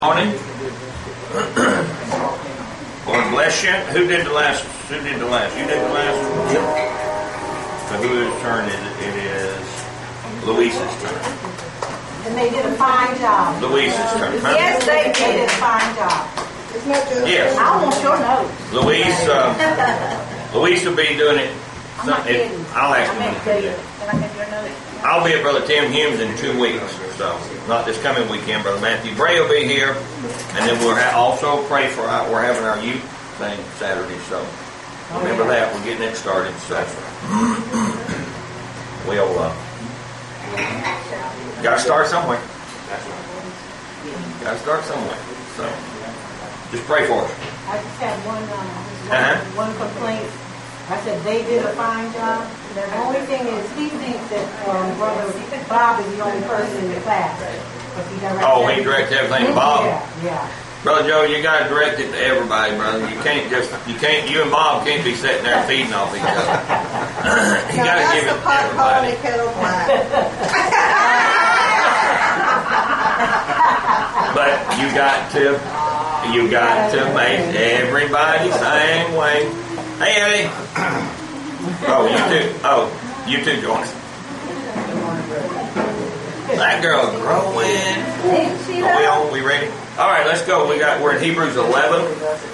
Morning. Lord bless you. Who did the last? You did the last. Yep. So whose turn is it? It is Louise's turn. And they did a fine job. Louise's turn. Huh? Yes, they did a fine job. Yes. I want your notes. Louise will be doing it. I'm not kidding. I'll ask him. Can I get your notes? I'll be at Brother Tim Humes in 2 weeks. So not this coming weekend. Brother Matthew Bray will be here, and then we'll also pray for. We're having our youth thing Saturday. So remember that we're getting it started. So we'll got to start somewhere. Got to start somewhere. So just pray for us. I just had one complaint. I said they did a fine job. The only thing is he thinks that Brother Bob is the only person in the class. He directs everything to Bob. Yeah. Brother Joe, you got to direct it to everybody, brother. You and Bob can't be sitting there feeding off each other. You got to give it to everybody. But you got to make everybody the same way. Hey, Eddie. You too, Joyce. That girl's growing. We ready? All right, let's go. We're in Hebrews 11,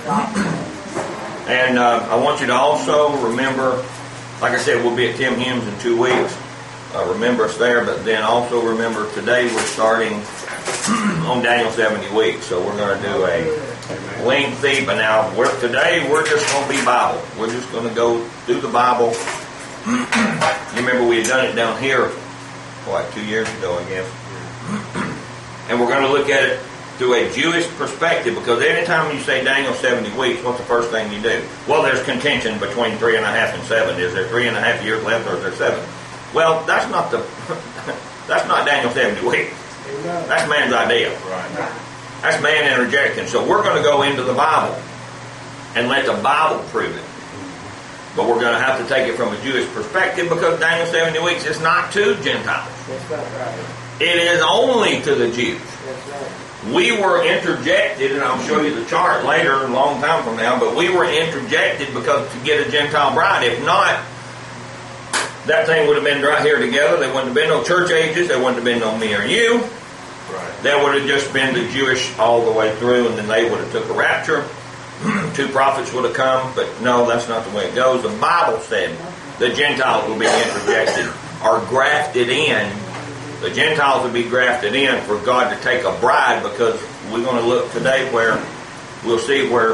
and I want you to also remember. Like I said, we'll be at Tim Humes in 2 weeks. Remember us there, but then also remember today we're starting on Daniel 70 weeks. So we're going to do a lengthy, but now today we're just going to be Bible. We're just going to go through the Bible. You remember we had done it down here, 2 years ago, I guess. And we're going to look at it through a Jewish perspective, because anytime you say Daniel 70 weeks, what's the first thing you do? Well, there's contention between 3.5 and 7. Is there 3.5 years left, or is there 7? Well, that's not Daniel 70 weeks. That's man's idea. That's man interjecting. So we're going to go into the Bible and let the Bible prove it. But we're going to have to take it from a Jewish perspective, because Daniel 70 weeks is not to Gentiles. It is only to the Jews. We were interjected, and I'll show you the chart later, a long time from now, but we were interjected because to get a Gentile bride. If not, that thing would have been right here together. There wouldn't have been no church ages. There wouldn't have been no me or you. There would have just been the Jewish all the way through, and then they would have took a rapture. 2 prophets would have come, but no, that's not the way it goes. The Bible said the Gentiles will be interjected or grafted in. The Gentiles will be grafted in for God to take a bride, because we're going to look today where we'll see where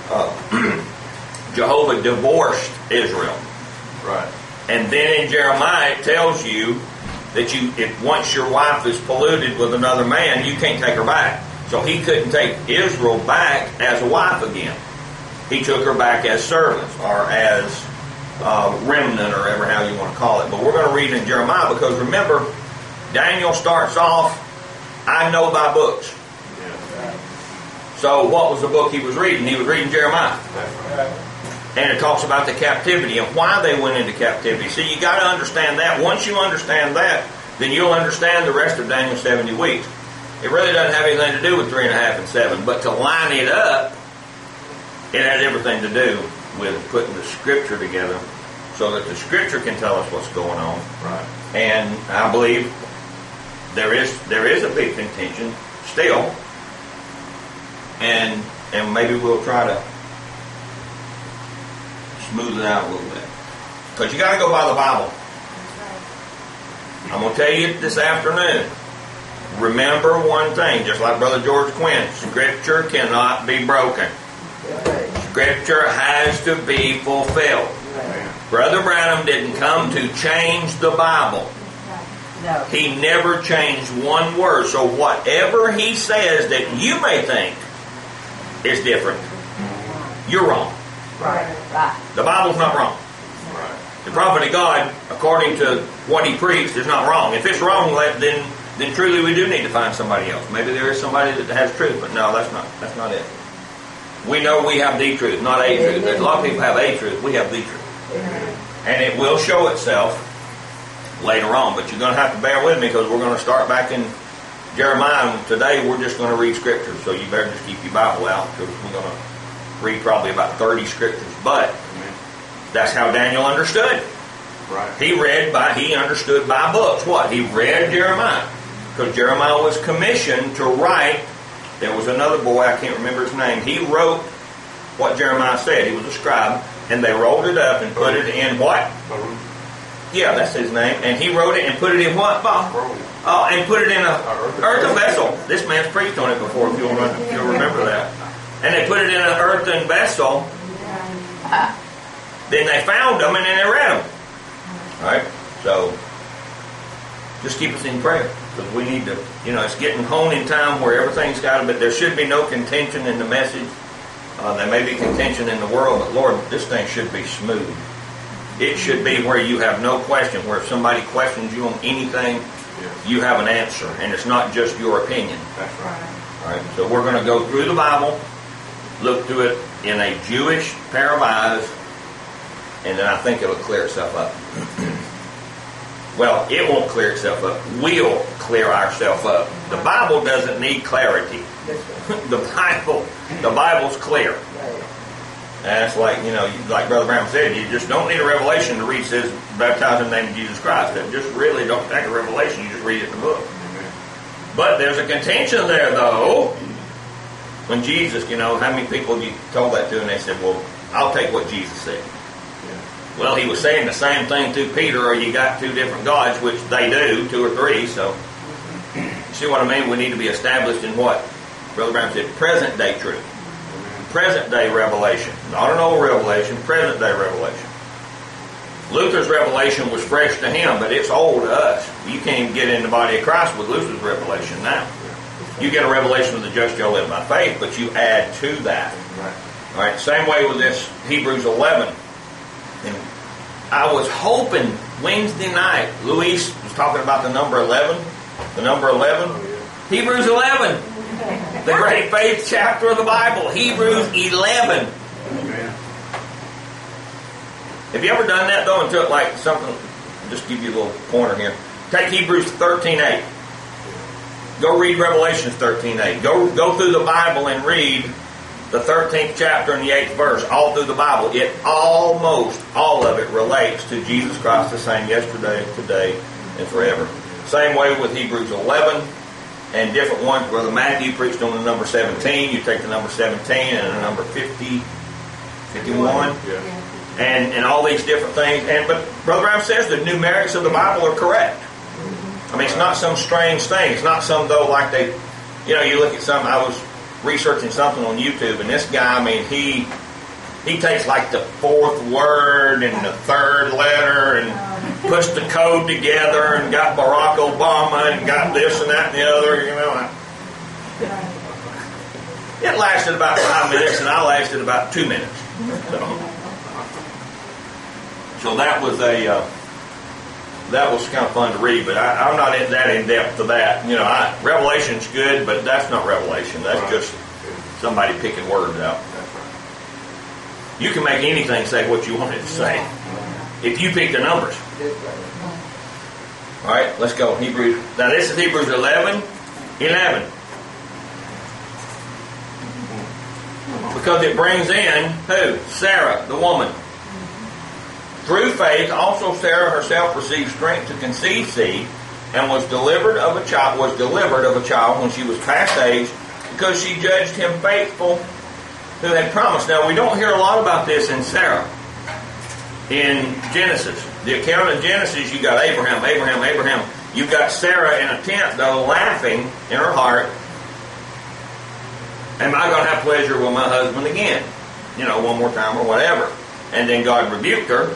Jehovah divorced Israel. Right. And then in Jeremiah it tells you that if once your wife is polluted with another man, you can't take her back. So he couldn't take Israel back as a wife again. He took her back as servants, or as remnant, or ever how you want to call it. But we're going to read in Jeremiah, because remember, Daniel starts off, I know thy books. So what was the book he was reading? He was reading Jeremiah. And it talks about the captivity and why they went into captivity. See, you got to understand that. Once you understand that, then you'll understand the rest of Daniel 70 weeks. It really doesn't have anything to do with 3.5 and 7. But to line it up, it has everything to do with putting the Scripture together so that the Scripture can tell us what's going on. Right. And I believe there is a big contention still. And maybe we'll try to smooth it out a little bit. Because you got to go by the Bible. I'm going to tell you this afternoon. Remember one thing, just like Brother George Quinn, Scripture cannot be broken. Scripture has to be fulfilled. Brother Branham didn't come to change the Bible. No. He never changed one word. So whatever he says that you may think is different, you're wrong. Right. The Bible's not wrong. The prophet of God, according to what he preached, is not wrong. If it's wrong, then truly we do need to find somebody else. Maybe there is somebody that has truth, but no, that's not it. We know we have the truth, not a truth. There's a lot of people have a truth. We have the truth. And it will show itself later on. But you're going to have to bear with me, because we're going to start back in Jeremiah, today we're just going to read scriptures, so you better just keep your Bible out because we're going to read probably about 30 scriptures. But that's how Daniel understood. Right. He understood by books. What? He read Jeremiah. Because Jeremiah was commissioned to write. There was another boy, I can't remember his name. He wrote what Jeremiah said. He was a scribe. And they rolled it up and put it in what? Yeah, that's his name. And he wrote it and put it in what, Bob? Oh, and put it in a earthen vessel. This man's preached on it before, if you'll remember that. And they put it in an earthen vessel. Then they found them and then they read them. All right? So, just keep us in prayer. Because we need to, it's getting home in time where everything's got to, but there should be no contention in the message. There may be contention in the world, but Lord, this thing should be smooth. It should be where you have no question, where if somebody questions you on anything, you have an answer, and it's not just your opinion. That's right. All right, so we're going to go through the Bible, look through it in a Jewish pair of eyes, and then I think it'll clear itself up. Well, it won't clear itself up. We'll clear ourselves up. The Bible doesn't need clarity. The Bible's clear. And it's like, like Brother Brown said, you just don't need a revelation to read. It says, baptize in the name of Jesus Christ. That just really don't take a revelation. You just read it in the book. But there's a contention there, though. When Jesus, how many people you told that to, and they said, well, I'll take what Jesus said. Well, he was saying the same thing to Peter, or you got two different gods, which they do, 2 or 3. So, you see what I mean? We need to be established in what? Brother Brown said, present day truth. Present day revelation. Not an old revelation, present day revelation. Luther's revelation was fresh to him, but it's old to us. You can't even get in the body of Christ with Luther's revelation now. You get a revelation of the just shall live by faith, but you add to that. All right, same way with this Hebrews 11. And I was hoping Wednesday night, Luis was talking about the number 11. The number 11. Hebrews 11. The great faith chapter of the Bible. Hebrews 11. Amen. Have you ever done that, though, and took like something, just give you a little pointer here. Take Hebrews 13:8. Go read Revelations 13:8. Go through the Bible and read the 13th chapter and the 8th verse, all through the Bible. It almost, all of it relates to Jesus Christ the same yesterday, today, and forever. Same way with Hebrews 11 and different ones. Brother Matthew preached on the number 17. You take the number 17 and the number 50, 51, and all these different things. But Brother Brown says the numerics of the Bible are correct. I mean, it's not some strange thing. It's not some, though, like they, you look at some, I was researching something on YouTube, and this guy, I mean, he takes like the 4th word and the 3rd letter and puts the code together and got Barack Obama and got this and that and the other, It lasted about 5 minutes, and I lasted about 2 minutes. So that was that was kind of fun to read, but I'm not that in depth to that. Revelation's good, but that's not revelation. That's just somebody picking words out. You can make anything say what you want it to say if you pick the numbers. All right, let's go. Hebrews. Now this is Hebrews 11. Because it brings in who? Sarah, the woman. Through faith, also Sarah herself received strength to conceive seed, and was delivered of a child when she was past age, because she judged him faithful who had promised. Now, we don't hear a lot about this in Sarah. In Genesis, the account of Genesis, you got Abraham. You've got Sarah in a tent, though, laughing in her heart. Am I going to have pleasure with my husband again? One more time or whatever. And then God rebuked her.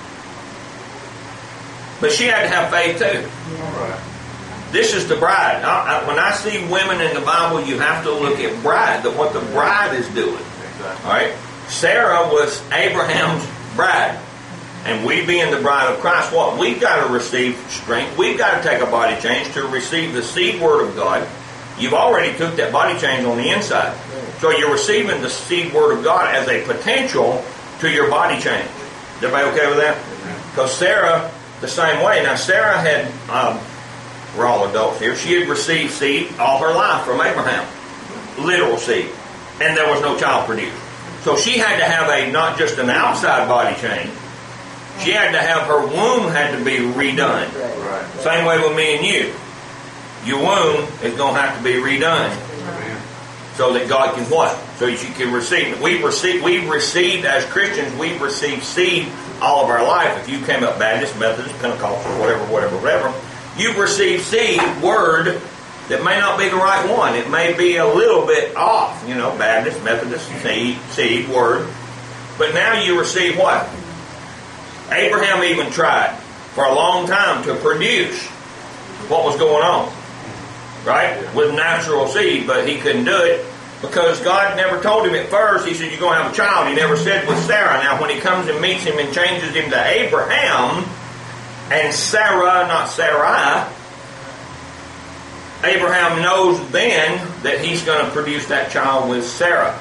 But she had to have faith too. Right. This is the bride. When I see women in the Bible, you have to look at what the bride is doing. Exactly. All right. Sarah was Abraham's bride. And we being the bride of Christ, what? We've got to receive strength. We've got to take a body change to receive the seed word of God. You've already took that body change on the inside. So you're receiving the seed word of God as a potential to your body change. Is everybody okay with that? Because Sarah, the same way. Now Sarah had we're all adults here, she had received seed all her life from Abraham. Literal seed. And there was no child produced. So she had to have not just an outside body change, she had to have her womb had to be redone. Right. Same way with me and you. Your womb is going to have to be redone. Amen. So that God can what? So that you can receive. We've received as Christians, we've received seed all of our life. If you came up Baptist, Methodist, Pentecostal, whatever, you've received seed, word, that may not be the right one. It may be a little bit off. Baptist, Methodist, seed, word. But now you receive what? Abraham even tried for a long time to produce what was going on. Right? With natural seed, but he couldn't do it because God never told him at first. He said, you're going to have a child. He never said with Sarah. Now, when he comes and meets him and changes him to Abraham and Sarah, not Sarai, Abraham knows then that he's going to produce that child with Sarah.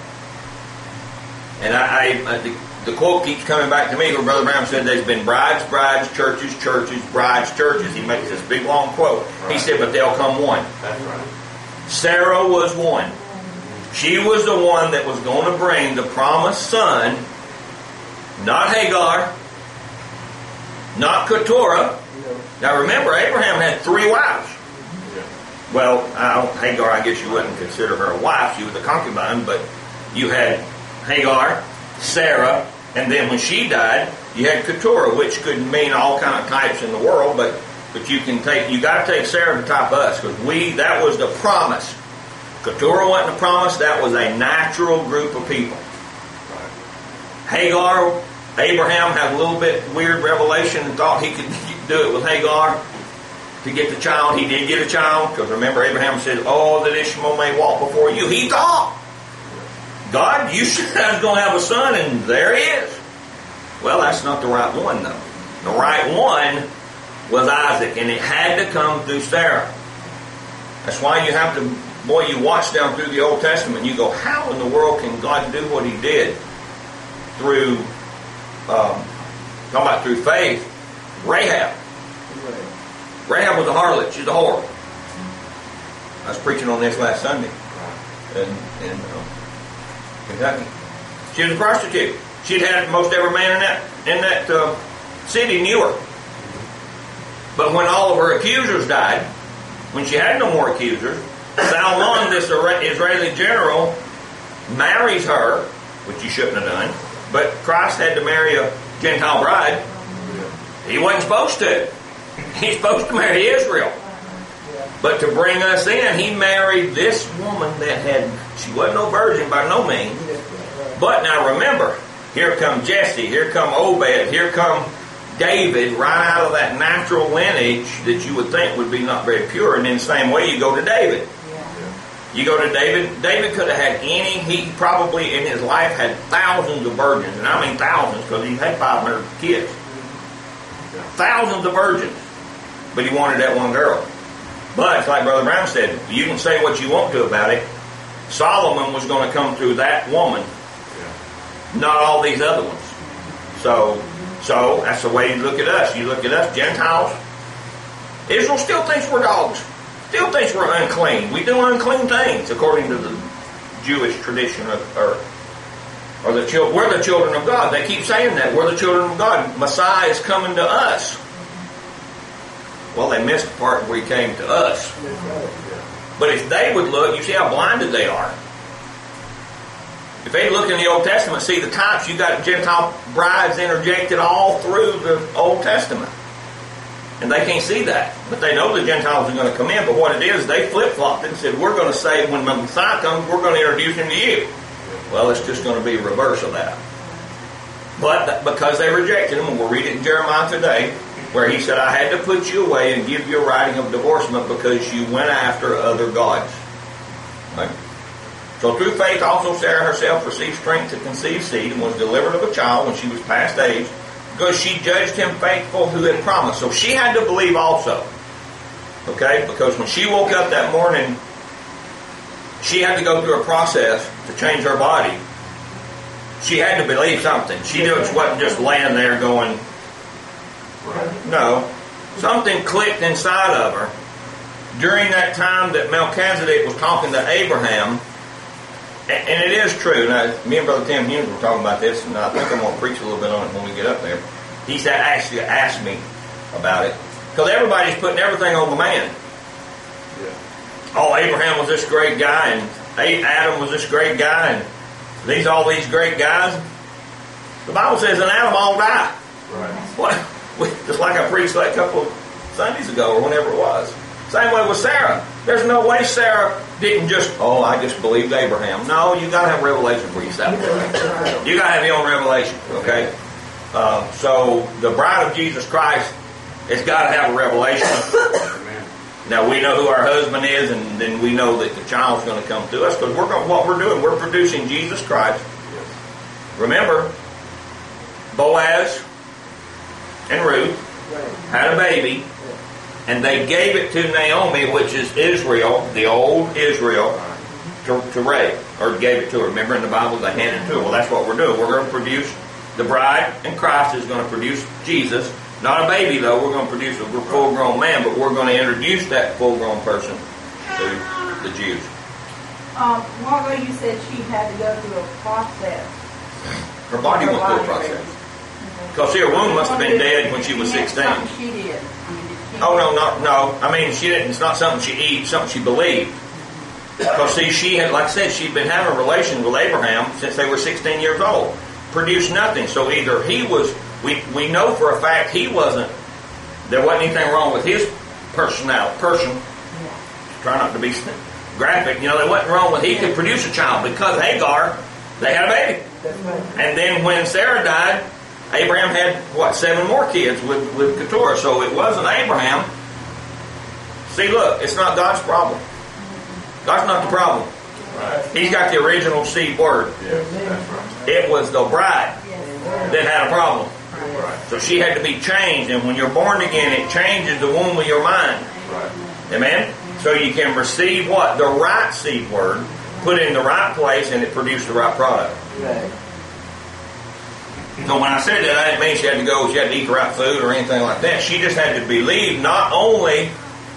And the quote keeps coming back to me where Brother Brown said there's been brides, churches, brides, churches. He makes this big long quote. Right. He said, but they'll come one. That's right. Sarah was one. She was the one that was going to bring the promised son, not Hagar, not Keturah. Now remember, Abraham had 3 wives. Well, Hagar, I guess you wouldn't consider her a wife. She was a concubine, but you had Hagar, Sarah, and then when she died, you had Keturah, which could mean all kind of types in the world, but you got to take Sarah to type us, because that was the promise. Keturah wasn't a promise, that was a natural group of people. Hagar, Abraham had a little bit weird revelation and thought he could do it with Hagar to get the child. He did get a child, because remember Abraham said, that Ishmael may walk before you. He thought, God, you said I was going to have a son, and there he is. Well, that's not the right one, though. The right one was Isaac, and it had to come through Sarah. That's why you have to, you watch down through the Old Testament, you go, how in the world can God do what he did through, talking about through faith, Rahab. Rahab was a harlot. She's a whore. I was preaching on this last Sunday in Kentucky. She was a prostitute. She'd had most every man in that city knew her. But when all of her accusers died, when she had no more accusers, Salmon, this Israeli general, marries her, which he shouldn't have done. But Christ had to marry a Gentile bride. He wasn't supposed to. He's supposed to marry Israel. But to bring us in, he married this woman she wasn't no virgin by no means. But now remember, here come Jesse, here come Obed, here come David, right out of that natural lineage that you would think would be not very pure. And in the same way, you go to David. You go to David. David could have had he probably in his life had thousands of virgins. And I mean thousands, because he had 500 kids. Thousands of virgins. But he wanted that one girl. But, like Brother Brown said, you can say what you want to about it. Solomon was going to come through that woman, not all these other ones. So that's the way you look at us. You look at us, Gentiles. Israel still thinks we're dogs. Still thinks we're unclean. We do unclean things according to the Jewish tradition or the children. We're the children of God. They keep saying that. We're the children of God. Messiah is coming to us. Well, they missed the part where he came to us. But if they would look, you see how blinded they are. If they look in the Old Testament, see the types, you got Gentile brides interjected all through the Old Testament. And they can't see that. But they know the Gentiles are going to come in. But what it is, they flip-flopped and said, we're going to say, when Messiah comes, we're going to introduce him to you. Well, it's just going to be a reverse of that. But because they rejected him, and we'll read it in Jeremiah today, where he said, I had to put you away and give you a writing of divorcement because you went after other gods. Right? So through faith also Sarah herself received strength to conceive seed and was delivered of a child when she was past age, because she judged him faithful who had promised. So she had to believe also. Okay? Because when she woke up that morning, she had to go through a process to change her body. She had to believe something. She wasn't just laying there going, no. Something clicked inside of her during that time that Melchizedek was talking to Abraham, and it is true. Now, me and Brother Tim Hughes were talking about this, and I think I'm going to preach a little bit on it when we get up there. He said, actually asked me about it. Because everybody's putting everything on the man. Yeah. Oh, Abraham was this great guy, and Adam was this great guy, and all these great guys. The Bible says, and Adam all die. Right. What? Just like I preached like a couple of Sundays ago, or whenever it was. Same way with Sarah. There's no way Sarah didn't I just believed Abraham. No, you got to have revelation for yourself. You got to have your own revelation, okay? So the bride of Jesus Christ has got to have a revelation. Amen. Now we know who our husband is, and then we know that the child's going to come to us, because what we're doing, we're producing Jesus Christ. Yes. Remember, Boaz and Ruth had a baby, and they gave it to Naomi, which is Israel, the old Israel, to raise, or gave it to her. Remember in the Bible, they handed it to her. Well, that's what we're doing. We're going to produce the bride, and Christ is going to produce Jesus. Not a baby, though. We're going to produce a full-grown man, but we're going to introduce that full-grown person to the Jews. Margo, you said she had to go through a process. Her body went through a process. Because see, her womb must have been dead when she was 16. She did. Oh, no. I mean, she didn't. It's not something she eats, something she believed. Because see, she had, like I said, she'd been having a relation with Abraham since they were 16 years old. Produced nothing. So either he was, we know for a fact there wasn't anything wrong with his person. Try not to be graphic. There wasn't wrong with, he could produce a child, because Hagar, they had a baby. And then when Sarah died, Abraham had, 7 more kids with Keturah. So it wasn't Abraham. See, look, it's not God's problem. God's not the problem. Right. He's got the original seed word. Yes, that's right. It was the bride that had a problem. Right. So she had to be changed. And when you're born again, it changes the womb of your mind. Right. Amen? So you can receive what? The right seed word, put it in the right place, and it produced the right product. Right. So when I said that, I didn't mean she had to eat the right food or anything like that. She just had to believe. Not only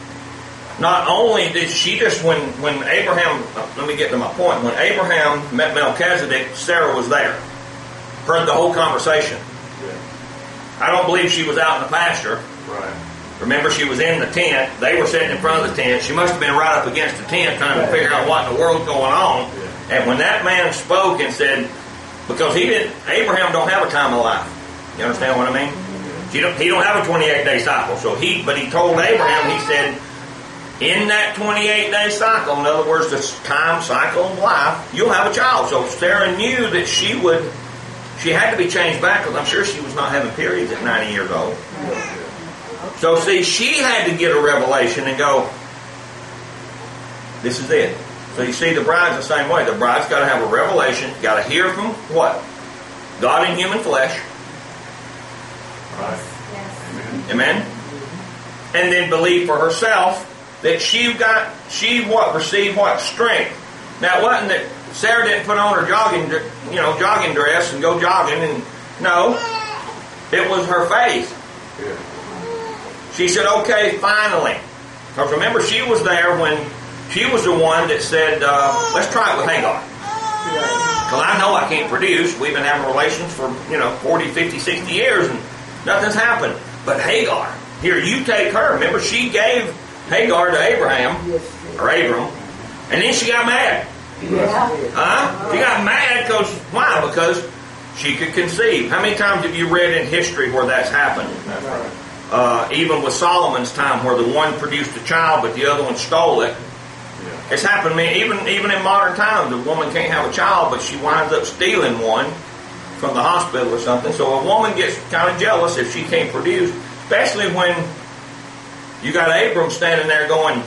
did she just, when Abraham, let me get to my point. When Abraham met Melchizedek, Sarah was there. Heard the whole conversation. Yeah. I don't believe she was out in the pasture. Right. Remember, she was in the tent. They were sitting in front of the tent. She must have been right up against the tent trying to figure out what in the world's going on. Yeah. And when that man spoke and said, because Abraham don't have a time of life. You understand what I mean? He don't have a 28-day cycle. But he told Abraham, he said, in that 28-day cycle, in other words, the time cycle of life, you'll have a child. So Sarah knew that she had to be changed back, because I'm sure she was not having periods at 90 years old. So see, she had to get a revelation and go, this is it. So you see, the bride's the same way. The bride's got to have a revelation, got to hear from what? God in human flesh. Right. Yes. Amen? And then believe for herself that she received what? Strength. Now it wasn't that Sarah didn't put on her jogging dress and go jogging, and no. It was her faith. Yeah. She said, okay, finally. Because remember, she was there when she was the one that said, let's try it with Hagar. Because I know I can't produce. We've been having relations for, 40, 50, 60 years, and nothing's happened. But Hagar, here, you take her. Remember, she gave Hagar to Abraham, or Abram, and then she got mad. She got mad because, why? Because she could conceive. How many times have you read in history where that's happened? That's right. Even with Solomon's time, where the one produced a child, but the other one stole it. Yeah. It's happened, even in modern times. The woman can't have a child, but she winds up stealing one from the hospital or something. So a woman gets kind of jealous if she can't produce, especially when you got Abram standing there going,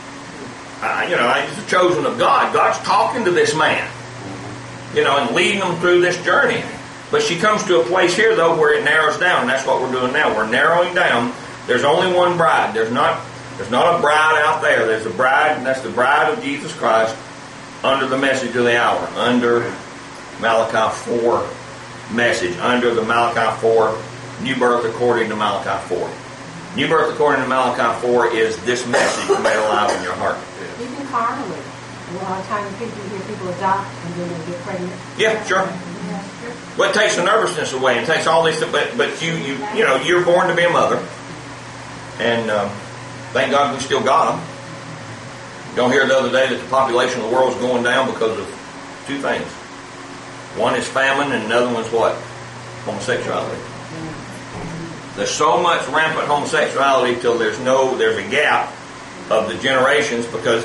he's the chosen of God. God's talking to this man, and leading them through this journey. But she comes to a place here, though, where it narrows down. And that's what we're doing now. We're narrowing down. There's only one bride. There's not a bride out there. There's a bride, and that's the bride of Jesus Christ under the message of the hour, under Malachi 4 message, under the Malachi 4 new birth according to Malachi 4. New birth, according to Malachi 4, is this message made alive in your heart. Even carnally. A lot of times people hear people adopt and then they get pregnant. Yeah, sure. Well, it takes the nervousness away and takes all these, but you know, you're born to be a mother, and thank God we still got them. Don't hear the other day that the population of the world is going down because of two things. One is famine, and another one's what? Homosexuality. There's so much rampant homosexuality till there's a gap of the generations because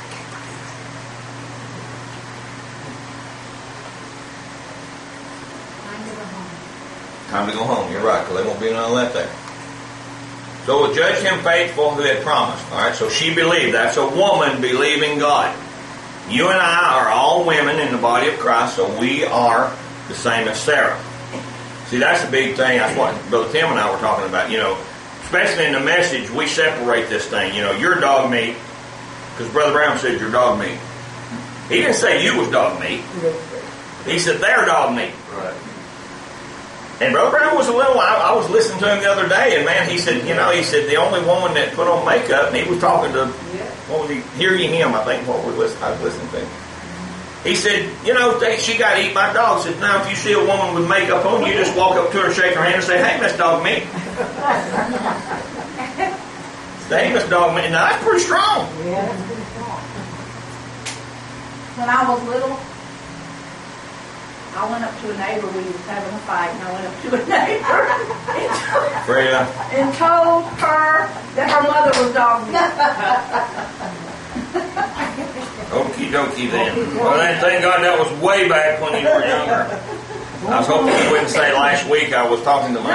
time to go home. You're right, because there won't be none of that there. So we'll judge him faithful who had promised. All right, so she believed. That's a woman believing God. You and I are all women in the body of Christ, so we are the same as Sarah. See, that's a big thing. That's what Brother Tim and I were talking about. You know, especially in the message, we separate this thing. You know, you're dog meat, because Brother Brown said you're dog meat. He didn't say you was dog meat. He said they're dog meat. Right. And Brother Brown was a little, I was listening to him the other day, and man, he said, the only woman that put on makeup, and he was talking to, what was he, Hear Ye Him, I think, I was listening to him. He said, she got eaten by dogs. He said, now if you see a woman with makeup on, you just walk up to her, shake her hand, and say, hey, Miss Dog Meat. Say, hey, Miss Dog Meat. Now, that's pretty strong. Yeah, that's pretty strong. When I was little, I went up to a neighbor. We was having a fight, and I went up to a neighbor and told her that her mother was dog meat. Okie dokie then. Well, then, thank God that was way back when you were younger. I was hoping you wouldn't say last week I was talking to my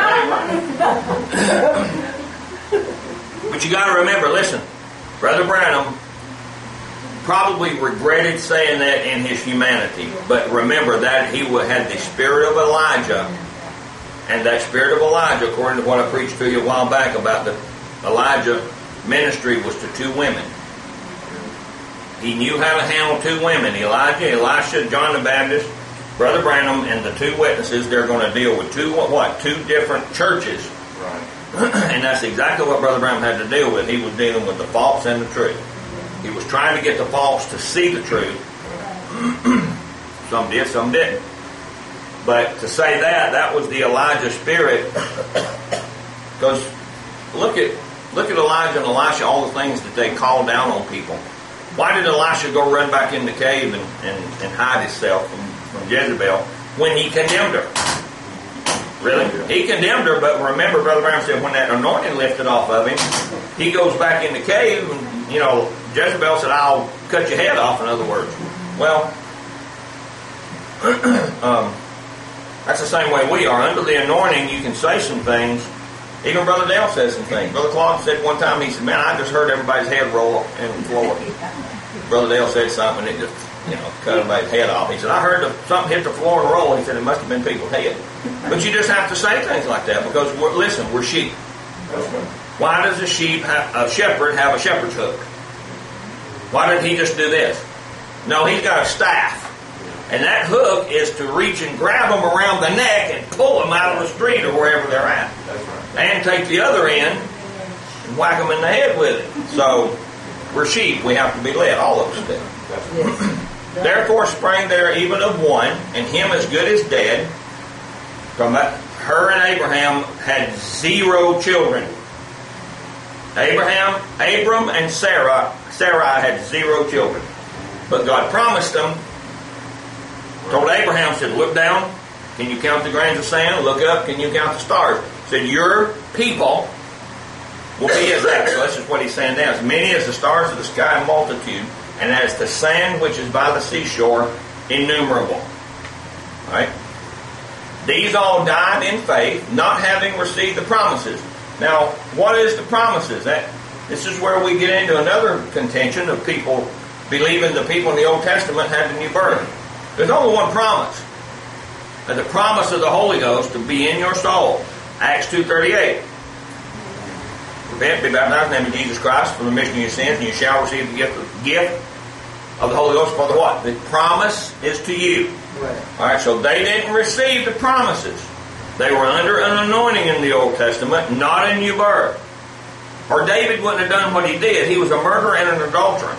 neighbor. But you got to remember, listen, Brother Branham probably regretted saying that in his humanity. But remember that he had the spirit of Elijah. And that spirit of Elijah, according to what I preached to you a while back about the Elijah ministry, was to two women. He knew how to handle two women, Elijah, Elisha, John the Baptist, Brother Branham, and the two witnesses. They're going to deal with two different churches. Right. And that's exactly what Brother Branham had to deal with. He was dealing with the false and the truth. He was trying to get the false to see the truth. Some did, some didn't. But to say that was the Elijah spirit. Because look at Elijah and Elisha, all the things that they called down on people. Why did Elisha go run back in the cave and hide himself from Jezebel when he condemned her? Really? He condemned her, but remember, Brother Brown said when that anointing lifted off of him, he goes back in the cave and, Jezebel said, I'll cut your head off, in other words. Well, that's the same way we are. Under the anointing, you can say some things. Even Brother Dale says some things. Brother Claude said one time, he said, man, I just heard everybody's head roll in the floor. Brother Dale said something, and it just, cut everybody's head off. He said, I heard something hit the floor and roll. He said, it must have been people's head. But you just have to say things like that because, we're sheep. Why does a shepherd have a shepherd's hook? Why didn't he just do this? No, he's got a staff. And that hook is to reach and grab them around the neck and pull them out of the street or wherever they're at. That's right. And take the other end and whack them in the head with it. So, we're sheep. We have to be led. All of us do. Therefore sprang there even of one, and him as good as dead. From that, her and Abraham had 0 children. Abram and Sarai had 0 children. But God promised them. Told Abraham, said, look down, can you count the grains of sand? Look up, can you count the stars? Said, your people will be as that. So this is what he's saying now. As many as the stars of the sky in multitude, and as the sand which is by the seashore, innumerable. All right? These all died in faith, not having received the promises. Now, what is the promises? This is where we get into another contention of people believing the people in the Old Testament had the new birth. There's only one promise. And the promise of the Holy Ghost to be in your soul. Acts 2:38. Repent, be baptized in the name of Jesus Christ for the remission of your sins, and you shall receive the gift of the Holy Ghost for the what? The promise is to you. Right. Alright, so they didn't receive the promises. They were under an anointing in the Old Testament, not a new birth. or David wouldn't have done what he did. He was a murderer and an adulterer.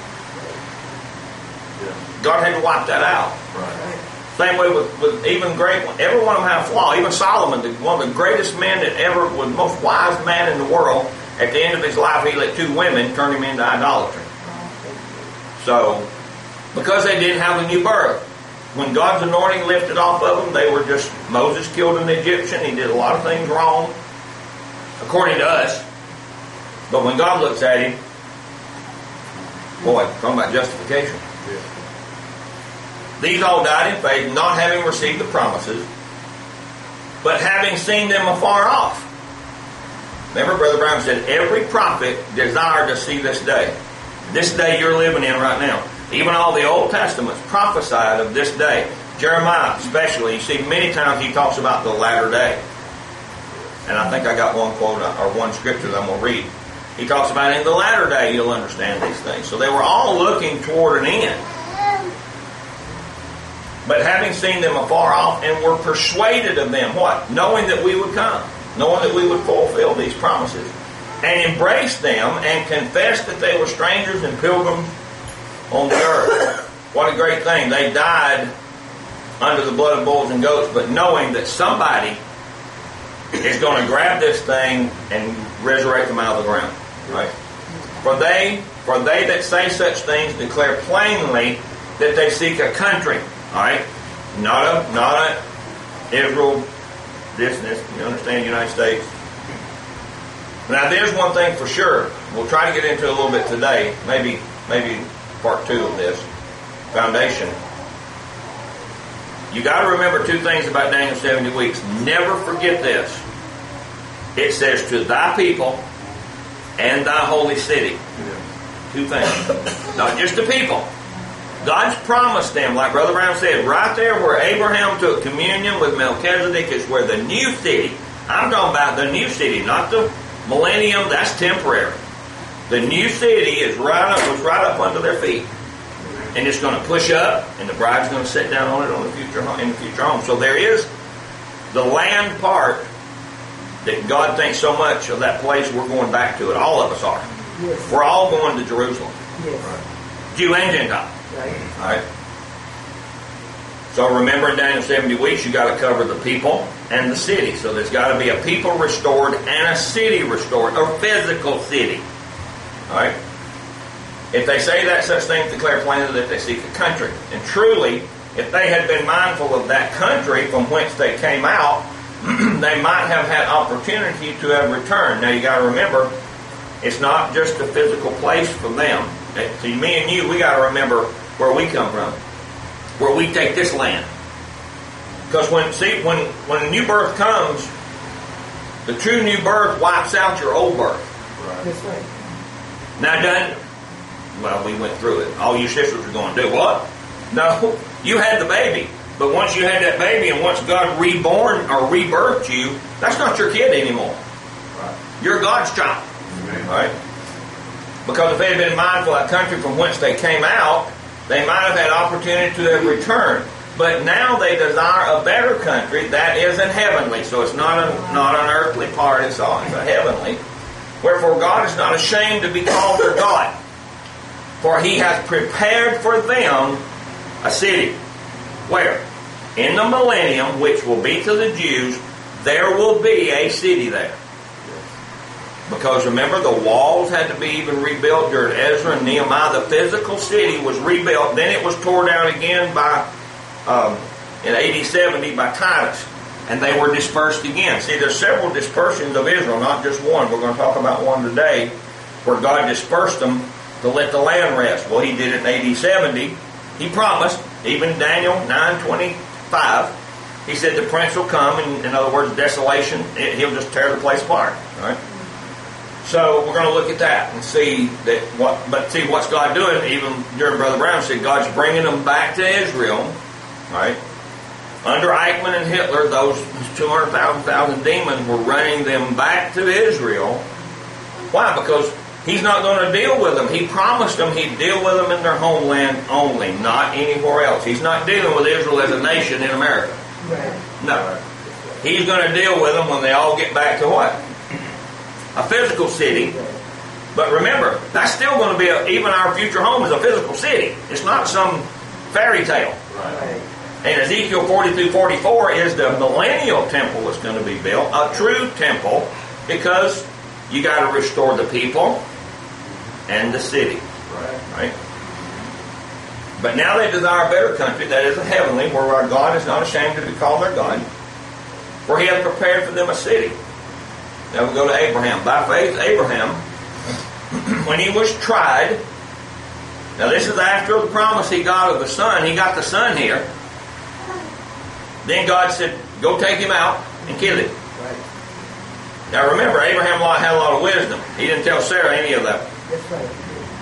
Yeah. God had to wipe that out. Right. Same way with even great ones. Every one of them had a flaw. Even Solomon, one of the greatest men that ever was the most wise man in the world, at the end of his life, he let 2 women turn him into idolatry. So, because they didn't have a new birth. When God's anointing lifted off of them, they were just, Moses killed an Egyptian. He did a lot of things wrong, according to us. But when God looks at him, boy, talking about justification. Yeah. These all died in faith, not having received the promises, but having seen them afar off. Remember, Brother Brown said, every prophet desired to see this day. This day you're living in right now. Even all the Old Testaments prophesied of this day. Jeremiah especially, you see many times he talks about the latter day. And I think I got one quote or one scripture that I'm going to read. He talks about in the latter day you'll understand these things. So they were all looking toward an end. But having seen them afar off and were persuaded of them, what? Knowing that we would come. Knowing that we would fulfill these promises. And embraced them and confessed that they were strangers and pilgrims on the earth. What a great thing. They died under the blood of bulls and goats, but knowing that somebody is going to grab this thing and resurrect them out of the ground. Right? For they that say such things declare plainly that they seek a country. Alright? Not a Israel, this, you understand, United States. Now there's one thing for sure. We'll try to get into it a little bit today. Maybe part 2 of this. Foundation. You got to remember 2 things about Daniel's 70 weeks. Never forget this. It says, to thy people and thy holy city. 2 things. Not just the people. God's promised them, like Brother Brown said, right there where Abraham took communion with Melchizedek is where the new city, I'm talking about the new city, not the millennium, that's temporary. The new city was right up under their feet. And it's going to push up, and the bride's going to sit down on it in the future home. So there is the land part that God thinks so much of that place, we're going back to it. All of us are. Yes. We're all going to Jerusalem. Yes. Right. Jew and Gentile. Right. All right. So remember in Daniel 70 weeks, you got to cover the people and the city. So there's got to be a people restored and a city restored, a physical city. All right. If they say that such things, declare plainly that they seek a country. And truly, if they had been mindful of that country from whence they came out, they might have had opportunity to have returned. Now you got to remember, it's not just a physical place for them. See, me and you, we got to remember where we come from, where we take this land. Because when a new birth comes, the true new birth wipes out your old birth. Right. That's right. Now done. Well, we went through it. All you sisters are going to do what? No, you had the baby. But once you had that baby and once God reborn or rebirthed you, that's not your kid anymore. Right. You're God's child. Amen. Right? Because if they had been mindful of that country from whence they came out, they might have had opportunity to have returned. But now they desire a better country that is in heavenly. So it's not an earthly part, it's a heavenly. Wherefore God is not ashamed to be called their God. For He hath prepared for them a city. Where? In the millennium, which will be to the Jews, there will be a city there. Because remember, the walls had to be even rebuilt during Ezra and Nehemiah. The physical city was rebuilt. Then it was torn down again in AD 70 by Titus. And they were dispersed again. See, there's several dispersions of Israel, not just one. We're going to talk about one today, where God dispersed them to let the land rest. Well, He did it in AD 70. He promised, even Daniel 9:25, He said the prince will come, and in other words, desolation, He'll just tear the place apart. Right? So we're going to look at that and see what's God doing. Even during Brother Brown said God's bringing them back to Israel, right? Under Eichmann and Hitler, those 200,000 demons were running them back to Israel. Why? Because He's not going to deal with them. He promised them He'd deal with them in their homeland only, not anywhere else. He's not dealing with Israel as a nation in America. Right. No. He's going to deal with them when they all get back to what? a physical city. But remember, that's still going to be, even our future home is a physical city. It's not some fairy tale. Right. And Ezekiel 42:44 is the millennial temple that's going to be built, a true temple, because you got to restore the people and the city. Right? But now they desire a better country, that is a heavenly, where our God is not ashamed to be called their God, where He hath prepared for them a city. Now we go to Abraham. By faith, Abraham, when he was tried, now this is after the promise he got of the son. He got the son here. Then God said, go take him out and kill him. Right. Now remember, Abraham had a lot of wisdom. He didn't tell Sarah any of that. That's right.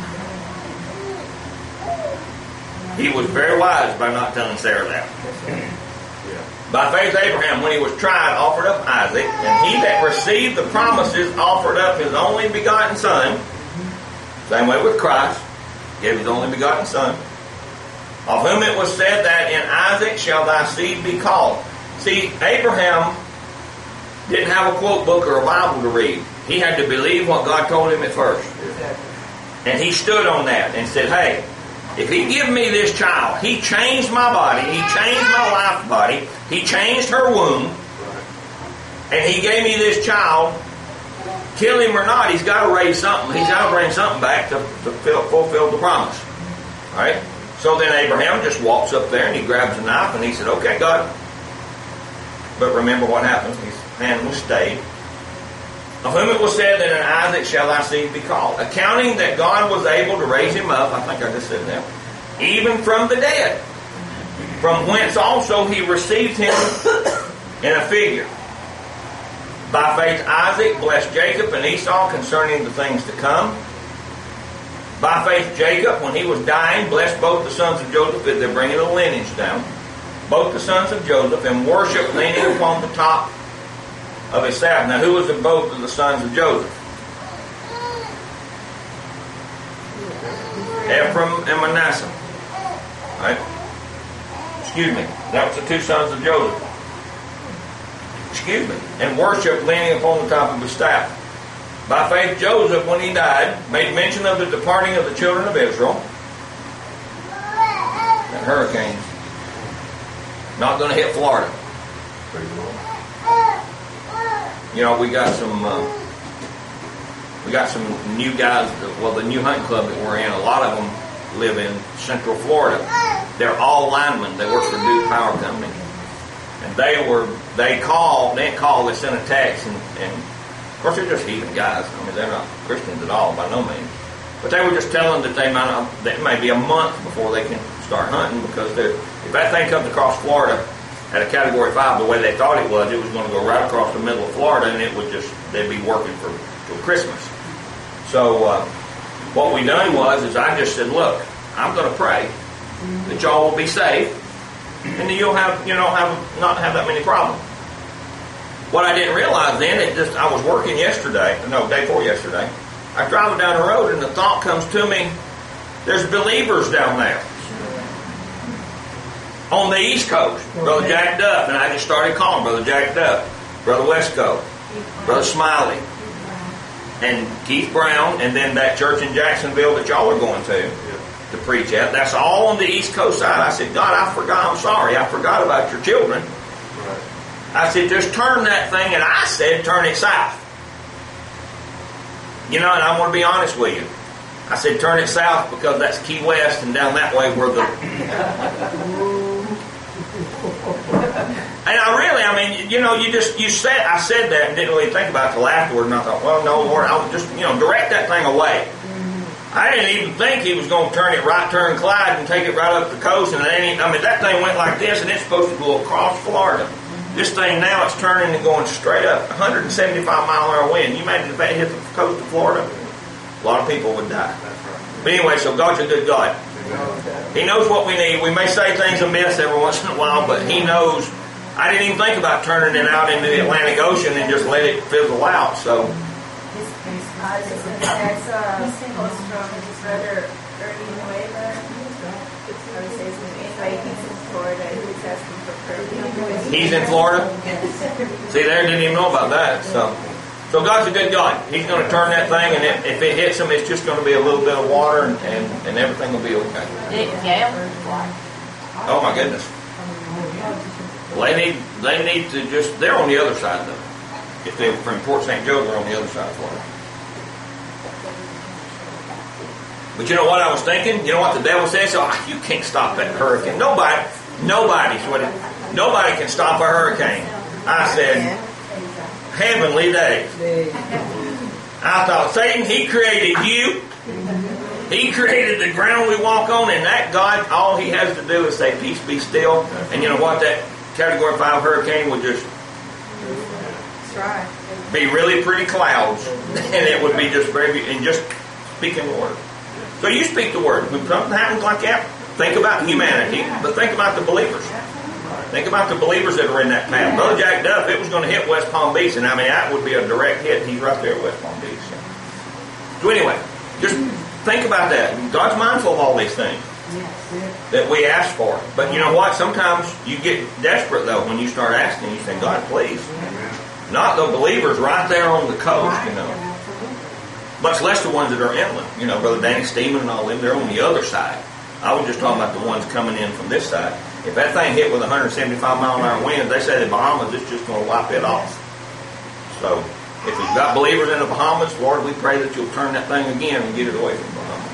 He was very wise by not telling Sarah that. By faith Abraham, when he was tried, offered up Isaac, and he that received the promises offered up his only begotten son. Same way with Christ, gave his only begotten son, of whom it was said that in Isaac shall thy seed be called. See, Abraham didn't have a quote book or a Bible to read. He had to believe what God told him at first. And he stood on that and said, hey, if He give me this child, He changed my body, He changed my wife's body, He changed her womb, and He gave me this child, kill him or not, He's got to raise something. He's got to bring something back to fulfill the promise. All right? So then Abraham just walks up there and he grabs a knife and he said, okay, God. But remember what happens. His hand was stayed. Of whom it was said that in Isaac shall thy seed be called. Accounting that God was able to raise him up, I think I just said that, even from the dead. From whence also he received him in a figure. By faith Isaac blessed Jacob and Esau concerning the things to come. By faith Jacob, when he was dying, blessed both the sons of Joseph, as they're bringing the lineage down, both the sons of Joseph, and worshiped leaning upon the top of his staff. Now who was both of the sons of Joseph? Ephraim and Manasseh. Right? Excuse me. That was the two sons of Joseph. Excuse me. And worshiped leaning upon the top of his staff. By faith Joseph, when he died, made mention of the departing of the children of Israel. That hurricane not going to hit Florida. You know, we got some new guys. Well, the new hunting club that we're in, a lot of them live in Central Florida. They're all linemen. They work for Duke Power Company, and they sent a text, and of course they're just heathen guys. I mean, they're not Christians at all by no means. But they were just telling that that it may be a month before they can start hunting, because if that thing comes across Florida at a Category 5 the way they thought it was going to go right across the middle of Florida, and they'd be working till Christmas. So what we done is I just said, look, I'm going to pray that y'all will be safe, and that you'll not have that many problems. What I didn't realize then, I was working day before yesterday. I'm driving down the road and the thought comes to me, there's believers down there on the East Coast. Brother Jack Duff, and I just started calling Brother Jack Duff, Brother Westco, Brother Smiley, and Keith Brown, and then that church in Jacksonville that y'all are going to preach at. That's all on the East Coast side. I said, God, I forgot about your children. I said, just turn that thing, and I said, turn it south. And I want to be honest with you. I said, turn it south because that's Key West, and down that way where And I said that and didn't really think about it till afterward, and I thought, well, no, Lord, I'll just, direct that thing away. I didn't even think He was going to turn Clyde and take it right up the coast, and that thing went like this, and it's supposed to go across Florida. This thing now, it's turning and going straight up, 175-mile-an-hour wind. You imagine if that hit the coast of Florida? A lot of people would die. But anyway, so God's a good God. He knows what we need. We may say things amiss every once in a while, but He knows. I didn't even think about turning it out into the Atlantic Ocean and just let it fizzle out. So. That's post from Brother Ernie Nueva. He's in Florida. He's asking for prayer. He's in Florida? See, there, didn't even know about that. So, So God's a good God. He's going to turn that thing, and if it hits them, it's just going to be a little bit of water, and everything will be okay. Oh my goodness. Well, they need to just, they're on the other side though. If they're from Port St. Joe, they're on the other side of Florida. But you know what I was thinking? You know what the devil says? Oh, you can't stop that hurricane. Nobody can stop a hurricane. I said, heavenly days. I thought, Satan, he created you. He created the ground we walk on, and that God, all he has to do is say, peace, be still. And you know what? That Category 5 hurricane would just be really pretty clouds, and it would be just and just speaking the word. So you speak the word. When something happens like that, think about humanity, but think about the believers. Think about the believers that are in that path. Brother Jack Duff, it was going to hit West Palm Beach, and I mean, that would be a direct hit. He's right there at West Palm Beach. So anyway, just think about that. God's mindful of all these things that we ask for. But you know what? Sometimes you get desperate, though, when you start asking. You say, God, please. Not the believers right there on the coast, you know. Much less the ones that are inland. You know, Brother Danny Steeman and all them, they're on the other side. I was just talking about the ones coming in from this side. If that thing hit with 175-mile-an-hour winds, they say the Bahamas, it's just going to wipe it off. So, if you've got believers in the Bahamas, Lord, we pray that you'll turn that thing again and get it away from the Bahamas.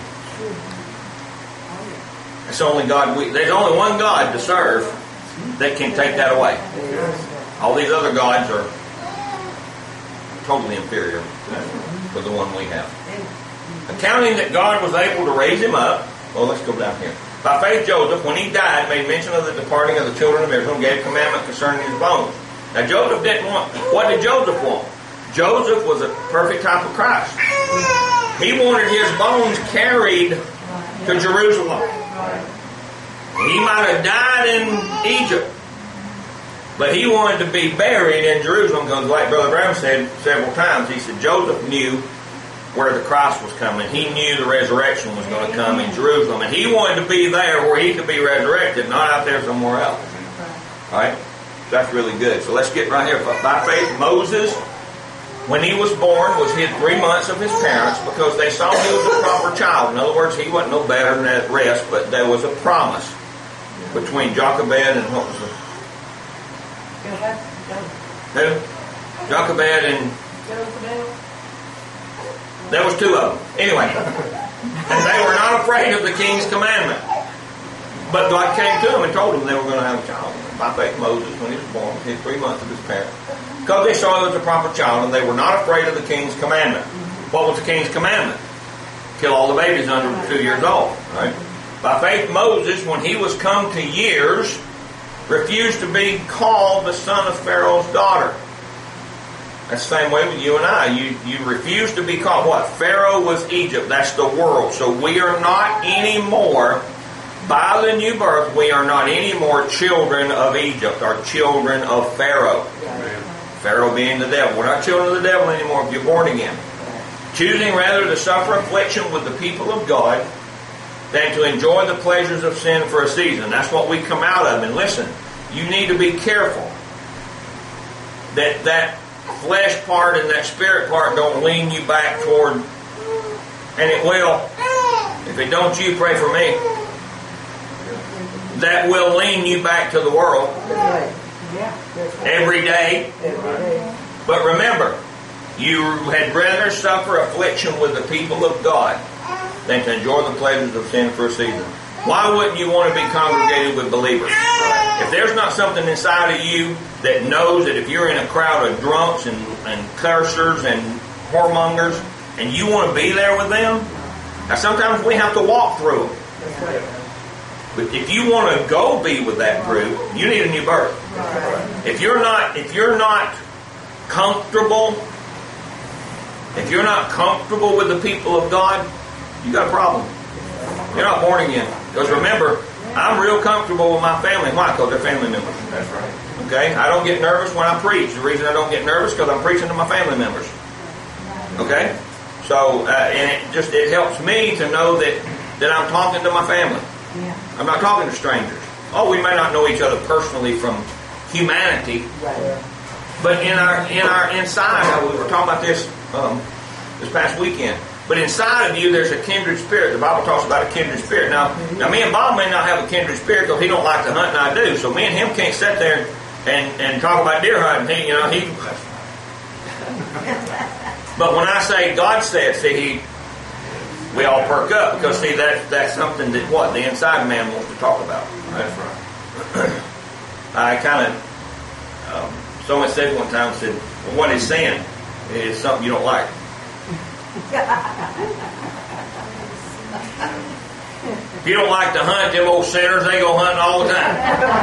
It's only God. There's only one God to serve that can take that away. All these other gods are totally inferior to the one we have. Accounting that God was able to raise him up. Well, let's go down here. By faith, Joseph, when he died, made mention of the departing of the children of Israel and gave commandment concerning his bones. Now, Joseph didn't want. What did Joseph want? Joseph was a perfect type of Christ. He wanted his bones carried to Jerusalem. He might have died in Egypt, but he wanted to be buried in Jerusalem because, like Brother Brown said several times, he said Joseph knew where the Christ was coming. He knew the resurrection was going to come in Jerusalem, and he wanted to be there where he could be resurrected, not out there somewhere else. All right? That's really good. So let's get right here. By faith, Moses, when he was born, was hid 3 months of his parents because they saw he was a proper child. In other words, he wasn't no better than the rest, but there was a promise between Jochebed and what was it? Who? Jochebed and... There was 2 of them. Anyway. And they were not afraid of the king's commandment. But God came to them and told them they were going to have a child. By faith, Moses, when he was born, hid 3 months of his parents. Because they saw he was a proper child, and they were not afraid of the king's commandment. What was the king's commandment? Kill all the babies under 2 years old. Right? By faith, Moses, when he was come to years, refused to be called the son of Pharaoh's daughter. That's the same way with you and I. You refuse to be called what? Pharaoh was Egypt. That's the world. So we are not anymore, by the new birth, we are not anymore children of Egypt or children of Pharaoh. Amen. Pharaoh being the devil. We're not children of the devil anymore if you're born again. Choosing rather to suffer affliction with the people of God than to enjoy the pleasures of sin for a season. That's what we come out of. And listen, you need to be careful that flesh part and that spirit part don't lean you back toward, and it will. If it don't, you pray for me. That will lean you back to the world every day. But remember, you had rather suffer affliction with the people of God than to enjoy the pleasures of sin for a season. Why wouldn't you want to be congregated with believers? If there's not something inside of you that knows that if you're in a crowd of drunks and cursers and whoremongers and you want to be there with them, now sometimes we have to walk through them. But if you want to go be with that group, you need a new birth. If you're not comfortable, if you're not comfortable with the people of God, you got a problem. You're not born again. Because remember, I'm real comfortable with my family. Why? Because they're family members. That's right. Okay? I don't get nervous when I preach. The reason I don't get nervous is because I'm preaching to my family members. Okay? So, and it helps me to know that I'm talking to my family. Yeah. I'm not talking to strangers. Oh, we may not know each other personally from humanity. Right. But in our inside, we were talking about this this past weekend. But inside of you, there's a kindred spirit. The Bible talks about a kindred spirit. Now me and Bob may not have a kindred spirit because he don't like to hunt and I do. So me and him can't sit there and talk about deer hunting. He. But when I say God said, we all perk up because that's something that the inside man wants to talk about. That's right. I kind of someone said one time, said, well, what he's saying is something you don't like. If you don't like to hunt, them old sinners, they go hunting all the time.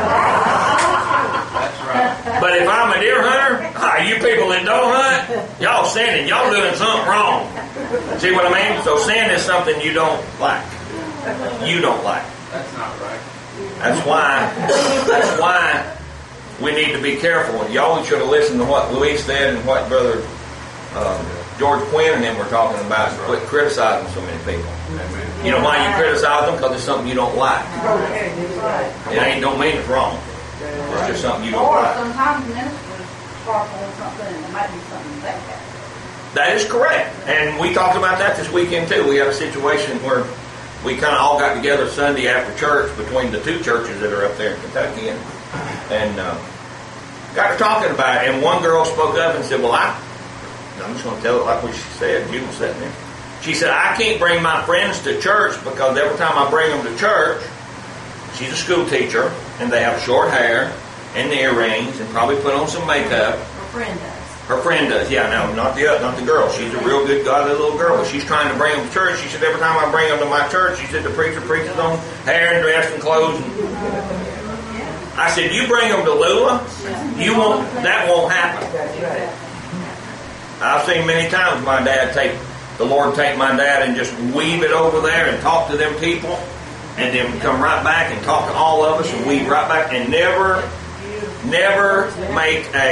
That's right. But if I'm a deer hunter, you people that don't hunt, y'all sinning. Y'all doing something wrong. See what I mean? So sin is something you don't like. You don't like. That's not right. That's why we need to be careful. Y'all should have listened to what Louise said and what Brother George Quinn and them were talking about. Quit criticizing so many people. Amen. You know why you criticize them? Because it's something you don't like. It don't mean it's wrong. It's just something you don't Or like. sometimes ministers spark on something and there might be something like that. That is correct. And we talked about that this weekend too. We had a situation where we kind of all got together Sunday after church between the two churches that are up there in Kentucky and got to talking about it. And one girl spoke up and said, well, I'm just going to tell it like what she said. June was sitting there. She said, I can't bring my friends to church because every time I bring them to church, she's a school teacher, and they have short hair and the earrings and probably put on some makeup. Her friend does. Her friend does, yeah, no, not the girl. She's a real good, godly little girl, but she's trying to bring them to church. She said, every time I bring them to my church, she said, the preacher preaches on hair and dress and clothes. I said, you bring them to Lula, that won't happen. I've seen many times the Lord take my dad and just weave it over there and talk to them people, and then come right back and talk to all of us and weave right back, and never make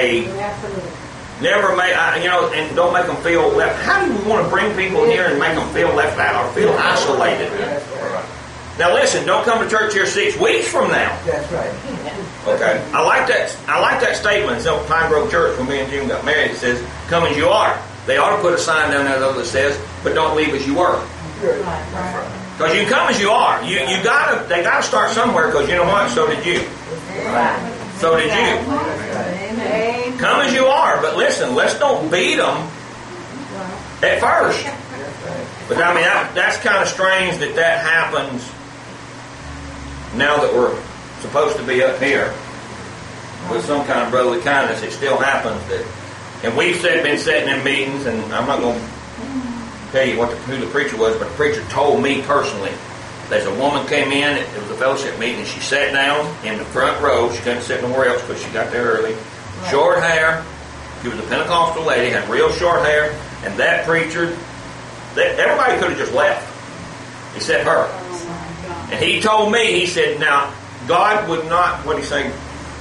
and don't make them feel left. How do we want to bring people here and make them feel left out or feel isolated? Now listen, don't come to church here 6 weeks from now. That's right. Okay. I like that statement in Pine Grove Church when me and June got married. It says, come as you are. They ought to put a sign down there though that says, but don't leave as you were. Because you can come as you are. They gotta start somewhere, because you know what? So did you. So did you. Amen. Come as you are, but listen, let's don't beat them at first. But I mean, that's kind of strange that happens now that we're supposed to be up here with some kind of brotherly kindness. It still happens and we've been sitting in meetings, and I'm not going to tell you who the preacher was, but the preacher told me personally. There's a woman came in, it was a fellowship meeting, and she sat down in the front row. She couldn't sit nowhere else because she got there early. Short hair. She was a Pentecostal lady, had real short hair, and that preacher, everybody could have just left except her. And he told me, he said, now, God would not, what did he say?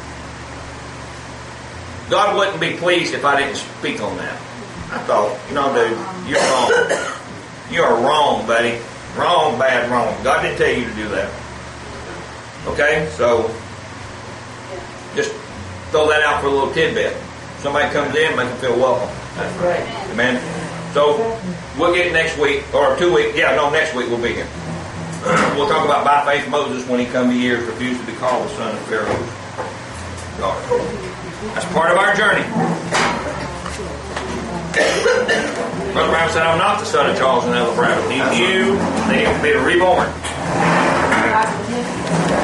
God wouldn't be pleased if I didn't speak on that. I thought, dude, you're wrong. You are wrong, buddy. Wrong, bad, wrong. God didn't tell you to do that. Okay? So, just throw that out for a little tidbit. Somebody comes in, make them feel welcome. That's right. Amen? So, we'll get next week, or 2 weeks. Yeah, no, next week we'll be here. We'll talk about by faith Moses when he come to years refused to be called the son of Pharaoh's daughter. That's part of our journey. Brother Brown said, I'm not the son of Charles and Ella Brown. He knew they needed to be reborn.